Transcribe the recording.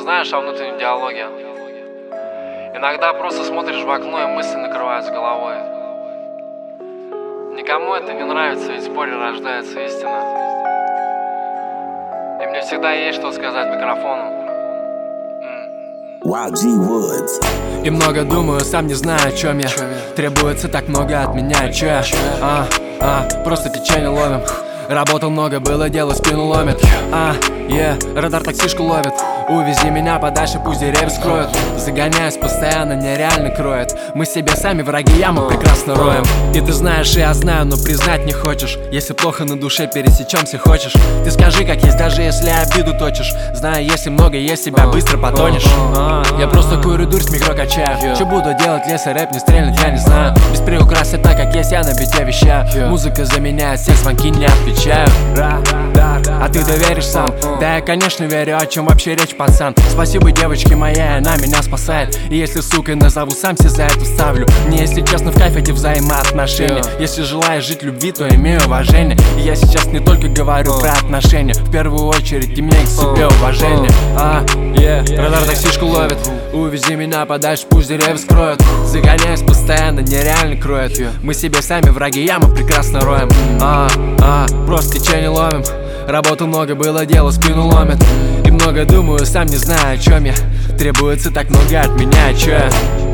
знаешь о внутреннем диалоге? Иногда просто смотришь в окно, и мысли накрываются головой. Никому это не нравится, ведь в споре рождается истина. И мне всегда есть что сказать микрофону. И много думаю, сам не знаю, о чем я. Требуется так много от меня, чё я? Просто течение ловим. Работал много, было дело, спину ломит. Радар таксишку ловит. Увези меня подальше, пусть деревья скроют. Загоняюсь постоянно, нереально кроет. Мы себе сами враги, яму прекрасно роем. И ты знаешь, и я знаю, но признать не хочешь. Если плохо на душе, пересечемся хочешь. Ты скажи, как есть, даже если обиду точишь. Знаю, если много есть, себя быстро потонешь. Я просто курю дурь с микро качаю. Что буду делать, если рэп не стрельнет, я не знаю. Без приукрасит так, как есть, я на бите вещаю. Музыка заменяет все звонки, не отвечаю. А ты-то веришь сам? Да, я, конечно, верю, о чем вообще речь, пацан. Спасибо девочке моей, она меня спасает. И если, сука, назову, сам себе за это ставлю. Мне, если честно, в кайф эти взаимоотношения. Если желаешь жить любви, то имею уважение. И я сейчас не только говорю про отношения. В первую очередь имей к себе уважение. Радар таксишку ловит. Увези меня подальше, пусть деревья скроют. Загоняюсь постоянно, нереально кроет. Мы себе сами враги, яму прекрасно роем. Просто течение ловим. Работы много, было дело, спину ломит. И много думаю, сам не знаю, о чем я. Требуется так много от меня, чё я?